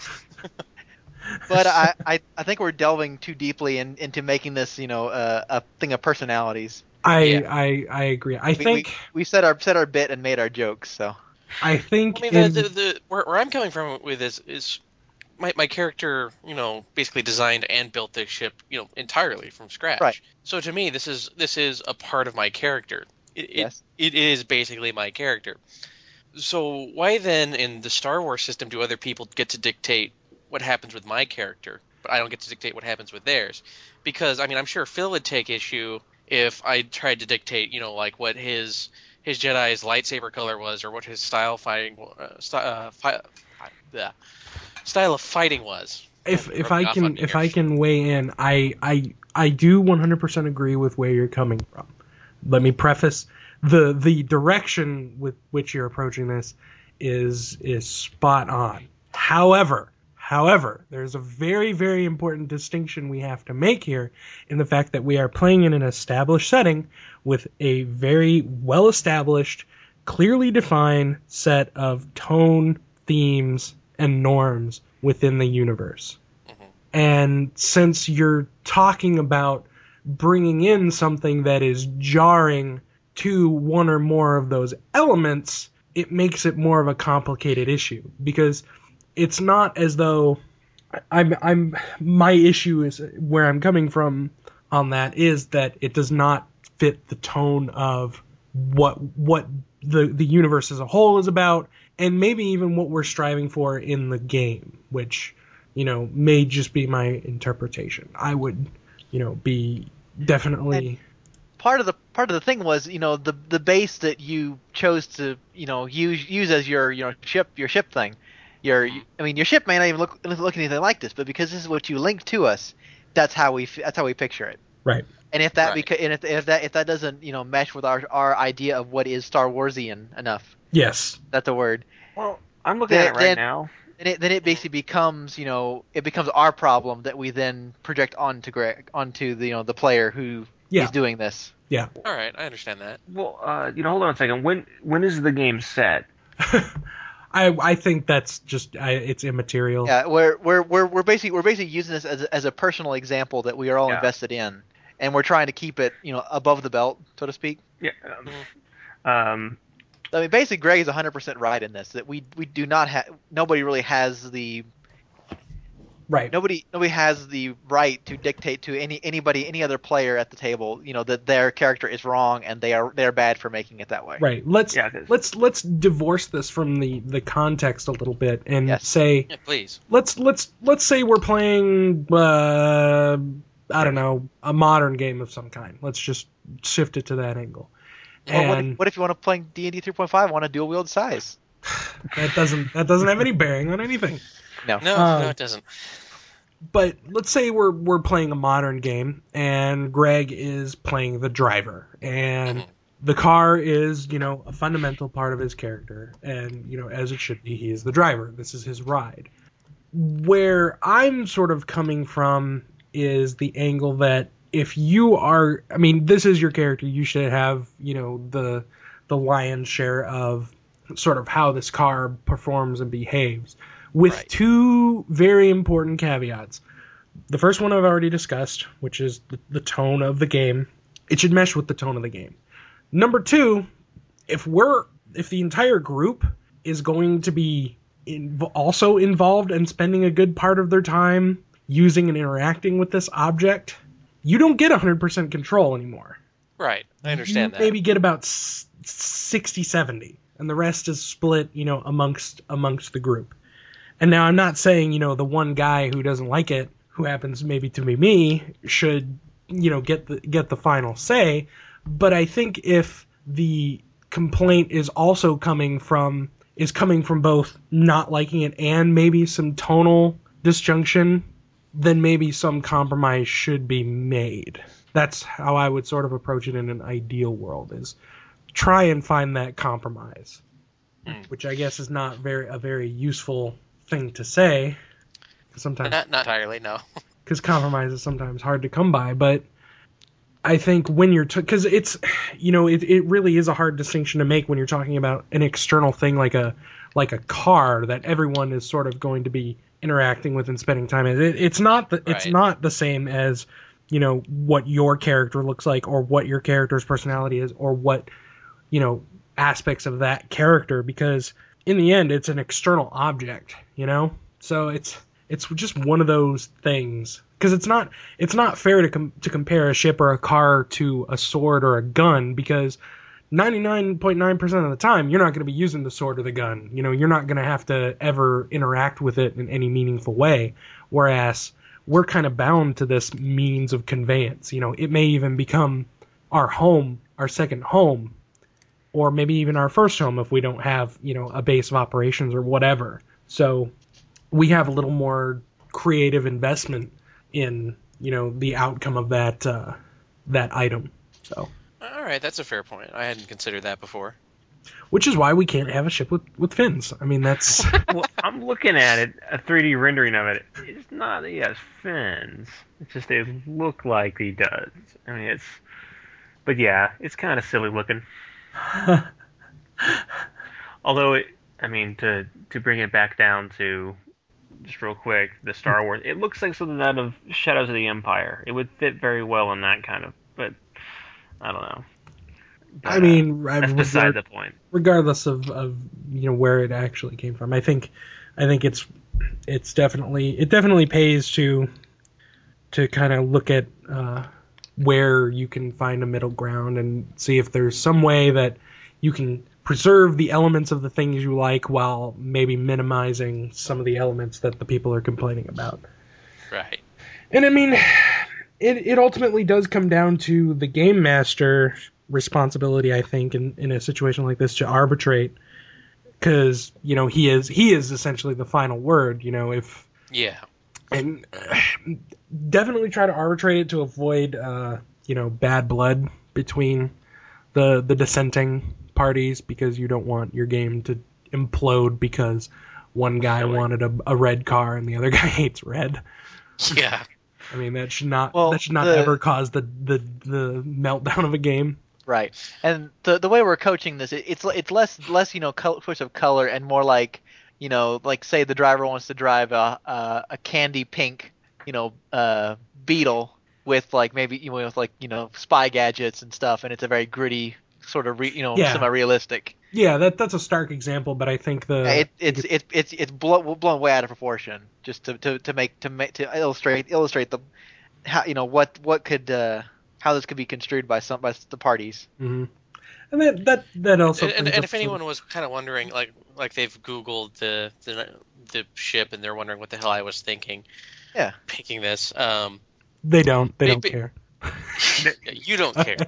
But I, I I think we're delving too deeply in, into making this, you know, uh, a thing of personalities. I Yeah. I, I agree. I We, think we, we said our said our bit and made our jokes. So I think I mean, in- the, the, the, where, where I'm coming from with this is my, my character, you know, basically designed and built this ship, you know, entirely from scratch. Right. So to me, this is this is a part of my character. It, Yes. it, it is basically my character. So why then, in the Star Wars system, do other people get to dictate what happens with my character, but I don't get to dictate what happens with theirs? Because I mean, I'm sure Phil would take issue if I tried to dictate, you know, like what his his Jedi's lightsaber color was, or what his style fighting uh, sty, uh, fi- yeah, style of fighting was. if Rubbing if I off can on me if here. I can weigh in, I I I do one hundred percent agree with where you're coming from. Let me preface the the direction with which you're approaching this is is spot on. However, however, there's a very very important distinction we have to make here in the fact that we are playing in an established setting with a very well established, clearly defined set of tone, themes, and norms within the universe. And since you're talking about bringing in something that is jarring to one or more of those elements, it makes it more of a complicated issue, because it's not as though I'm I'm my issue is where I'm coming from on that is that it does not fit the tone of what what the the universe as a whole is about, and maybe even what we're striving for in the game, which, you know, may just be my interpretation. I would, you know, be definitely part of the part of the thing was, you know, the the base that you chose to, you know, use use as your, you know, ship your ship thing. Your I mean, your ship may not even look look anything like this, but because this is what you linked to us, that's how we f- that's how we picture it. right. And if that Right. beca- and if, if that if that doesn't, you know, mesh with our our idea of what is Star Warsian enough, Yes. that's a word. Well, I'm looking Then- at it right then- now. Then it then it basically becomes, you know, it becomes our problem that we then project onto Greg onto the, you know, the player who Yeah. is doing this. Yeah. All right, I understand that. Well, uh, you know, hold on a second. When when is the game set? I I think that's just I, it's immaterial. Yeah, we're we're we're we're basically we're basically using this as a, as a personal example that we are all Yeah. invested in, and we're trying to keep it, you know, above the belt, so to speak. Yeah. Um, um, I mean, basically, Greg is one hundred percent right in this. That we we do not have nobody really has the Right. nobody nobody has the right to dictate to any anybody any other player at the table, you know, that their character is wrong and they are they're bad for making it that way. Right. Let's Yeah, 'cause- let's let's divorce this from the the context a little bit and Yes. say Yeah, please. let's let's let's say we're playing uh I don't know, a modern game of some kind. Let's just shift it to that angle. Well, what, And if, what if you want to play D and D three point five on a dual wield size? that doesn't that doesn't have any bearing on anything. No. No, Um, no, it doesn't. But let's say we're we're playing a modern game and Greg is playing the driver, and Mhm. the car is, you know, a fundamental part of his character, and, you know, as it should be, he is the driver. This is his ride. Where I'm sort of coming from is the angle that if you are, I mean, this is your character, you should have, you know, the the lion's share of sort of how this car performs and behaves, with Right. two very important caveats. The first one I've already discussed, which is the, the tone of the game. It should mesh with the tone of the game. Number two, if we're if the entire group is going to be in, also involved and spending a good part of their time using and interacting with this object, you don't get one hundred percent control anymore. Right, I understand you that. maybe get about s- sixty, seventy. and the rest is split, you know, amongst amongst the group. And now I'm not saying, you know, the one guy who doesn't like it, who happens maybe to be me, should, you know, get the get the final say, but I think if the complaint is also coming from is coming from both not liking it and maybe some tonal disjunction, then maybe some compromise should be made. That's how I would sort of approach it in an ideal world, is try and find that compromise, Mm. which I guess is not very a very useful thing to say. Sometimes, Not, not entirely, no. because compromise is sometimes hard to come by, but I think when you're, because t- it's, you know, it, it really is a hard distinction to make when you're talking about an external thing like a like a car that everyone is sort of going to be interacting with and spending time in. It, it's not the, it's Right. not the same as, you know, what your character looks like or what your character's personality is or what, you know, aspects of that character, because in the end it's an external object, you know? So it's it's just one of those things, because it's not it's not fair to com- to compare a ship or a car to a sword or a gun, because ninety-nine point nine percent of the time you're not going to be using the sword or the gun. You know, you're not going to have to ever interact with it in any meaningful way, whereas we're kind of bound to this means of conveyance. You know, it may even become our home, our second home, or maybe even our first home if we don't have, you know, a base of operations or whatever. So we have a little more creative investment in, you know, the outcome of that uh, that item. So, All right, that's a fair point. I hadn't considered that before. which is why we can't have a ship with, with fins. I mean, that's Well, I'm looking at it, a three D rendering of it. It's not that he has fins. It's just they look like he does. I mean, it's, but yeah, it's kind of silly looking. Although, it, I mean, to to bring it back down to just real quick, the Star Wars, it looks like something out of Shadows of the Empire. It would fit very well in that kind of, but I don't know. But, I mean, uh, I- that's beside regard- the point. regardless of, of you know where it actually came from. I think I think it's it's definitely it definitely pays to to kind of look at uh, where you can find a middle ground and see if there's some way that you can preserve the elements of the things you like while maybe minimizing some of the elements that the people are complaining about. Right. And I mean, it it ultimately does come down to the game master responsibility, I think, in, in a situation like this, to arbitrate, because you know he is he is essentially the final word. You know, if Yeah. and uh, definitely try to arbitrate it to avoid uh, you know bad blood between the the dissenting parties, because you don't want your game to implode because one guy Silly. wanted a, a red car and the other guy hates red. Yeah. I mean, that should not Well, that should not the- ever cause the, the the meltdown of a game. Right, and the the way we're coaching this, it, it's it's less less you know col- push of color and more like you know like say the driver wants to drive a a, a candy pink you know uh Beetle with like maybe you know with like you know spy gadgets and stuff, and it's a very gritty sort of re, you know Yeah. semi-realistic. Yeah, that that's a stark example, but I think the it, it's it's it's it's blown, blown way out of proportion just to, to, to make to make to illustrate illustrate the how you know what what could uh, how this could be construed by some by the parties. Mhm. And that that that also And, and, brings and up if anyone was kind of wondering, like like they've Googled the, the the ship and they're wondering what the hell I was thinking, Yeah. picking this, um, they don't they don't Maybe- care. yeah, you don't care.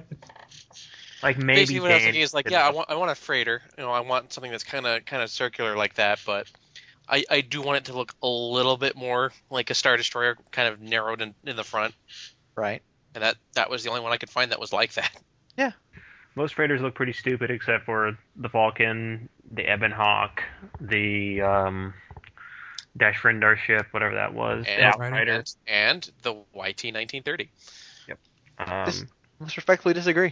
Like maybe Basically, what I was Dan thinking is like, could- yeah, I want I want a freighter. You know, I want something that's kind of kind of circular like that, but I, I do want it to look a little bit more like a Star Destroyer, kind of narrowed in, in the front. Right. And that that was the only one I could find that was like that. Most freighters look pretty stupid except for the Vulcan, the Ebon Hawk, the um, Dash Rendar ship, whatever that was, the And, Outrider. and, and the Y T nineteen thirty. Um, This- Most respectfully disagree.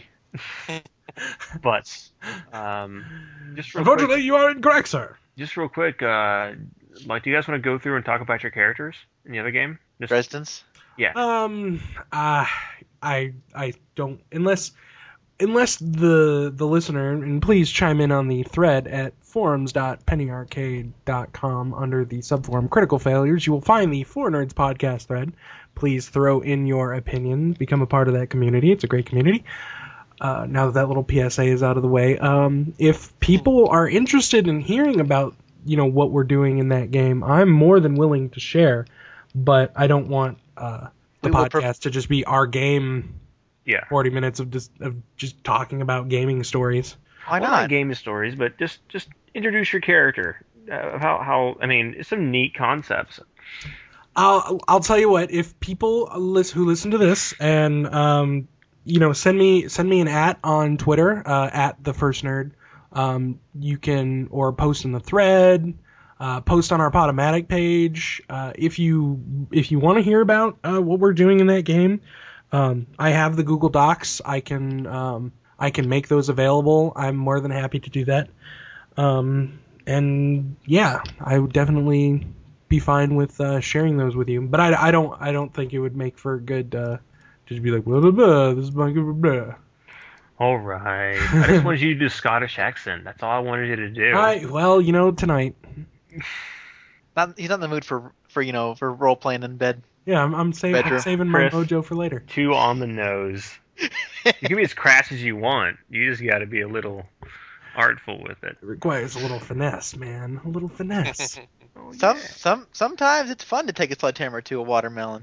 but um, just real quick, Unfortunately, you are incorrect, sir. just real quick, uh, like, do you guys want to go through and talk about your characters in the other game? Just, Dresden's. Um, uh, I I don't unless unless the the listener, and please chime in on the thread at forums dot penny arcade dot com under the subforum critical failures. You will find the Four Nerds podcast thread. Please throw in your opinion, become a part of that community. It's a great community. uh, now that that little P S A is out of the way, um, if people are interested in hearing about, you know, what we're doing in that game, I'm more than willing to share, but I don't want uh, the We will podcast prov- to just be our game. Yeah. forty minutes of just of just talking about gaming stories. Why Well, not? game stories, but just just introduce your character. Uh, how how I mean, some neat concepts. I'll I'll tell you what, if people lis- who listen to this and um you know send me send me an at on Twitter uh, at the first nerd, um you can, or post in the thread, uh, post on our Podomatic page, uh, if you if you want to hear about uh, what we're doing in that game. Um, I have the Google Docs. I can um, I can make those available. I'm more than happy to do that. Um, and yeah, I would definitely be fine with uh, sharing those with you. But I, I don't I don't think it would make for good uh, just be like blah blah blah. This is my blah blah. All right. I just wanted you to do a Scottish accent. That's all I wanted you to do. I, well, you know, tonight. Not, he's not in the mood for, for you know for role playing in bed. Yeah, I'm, I'm, save, I'm Bedroom. saving my Chris. mojo for later. Too on the nose. You can be as crass as you want. You just got to be a little artful with it. It requires a little finesse, man. A little finesse. Oh, Some yeah. some Sometimes it's fun to take a sledgehammer to a watermelon.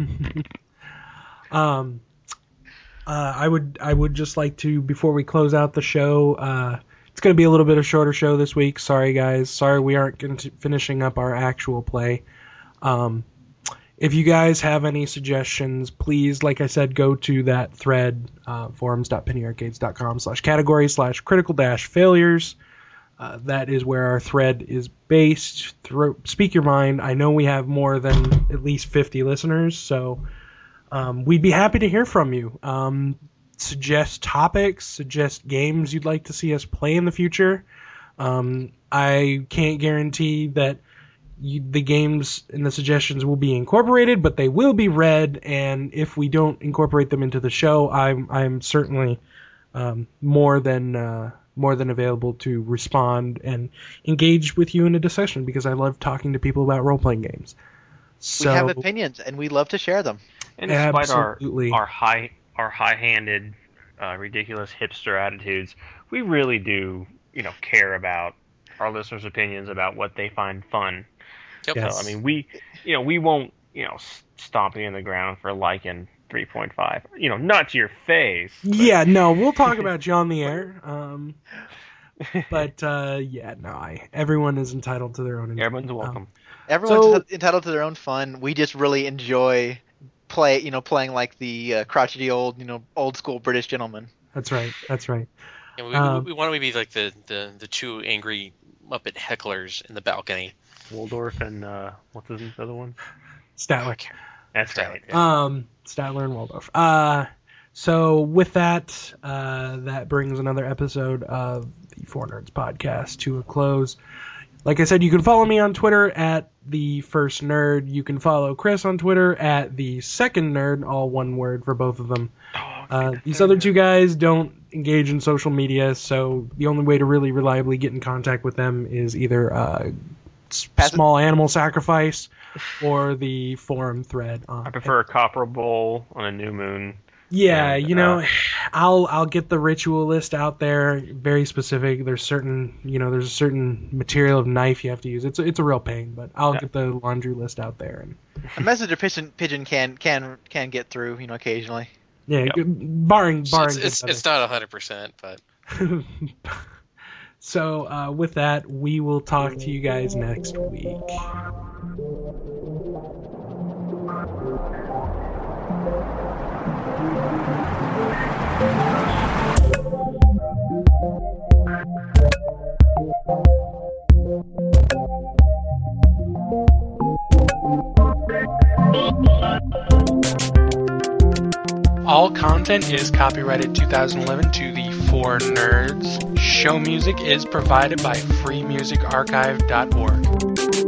um, uh, I would I would just like to, before we close out the show, uh, it's going to be a little bit of shorter show this week. Sorry, guys. Sorry we aren't going to finishing up our actual play. Um, if you guys have any suggestions, please, like I said, go to that thread, uh, forums.pennyarcades.com slash category slash critical dash failures. Uh, that is where our thread is based. Thro- speak your mind. I know we have more than at least fifty listeners, so um, we'd be happy to hear from you. Um, suggest topics, suggest games you'd like to see us play in the future. Um, I can't guarantee that you, the games and the suggestions will be incorporated, but they will be read, and if we don't incorporate them into the show, I'm I'm certainly um, more than uh, more than available to respond and engage with you in a discussion, because I love talking to people about role-playing games. So, We have opinions and we love to share them. And despite Absolutely. our our high our high-handed, uh, ridiculous hipster attitudes, we really do, you know, care about our listeners' opinions about what they find fun. Yep. Yes. So I mean, we, you know, we won't, you know, stomp you in the ground for liking three point five. You know, not to your face. but- Yeah, no, we'll talk about you on the air. Um, but uh, yeah, no, I, everyone is entitled to their own. Everyone's welcome. Everyone's So- entitled to their own fun. We just really enjoy play, you know, playing like the uh, crotchety old, you know, old school British gentleman. That's right. That's right. And we, Um, we want to be like the, the, the two angry Muppet hecklers in the balcony. Waldorf and uh, what's the other one? Statler. That's Statler, right. Um, Statler and Waldorf. Uh, so with that, uh, that brings another episode of the Four Nerds podcast to a close. Like I said, you can follow me on Twitter at the First Nerd. You can follow Chris on Twitter at the Second Nerd, all one word for both of them. Uh, these other two guys don't engage in social media, so the only way to really reliably get in contact with them is either uh, s- Pass it- small animal sacrifice or the forum thread. On I prefer a copper bowl on a new moon. Yeah, and, you know, uh, I'll I'll get the ritual list out there, very specific. There's certain, you know, there's a certain material of knife you have to use. It's a, it's a real pain, but I'll Yeah. get the laundry list out there. And A messenger pigeon pigeon can can can get through, you know, occasionally. yeah, Yep. barring barring. It's, it's, good it's not one hundred percent, but weather. So uh, with that, we will talk to you guys next week. All content is copyrighted two thousand eleven to the Four Nerds. Show music is provided by free music archive dot org.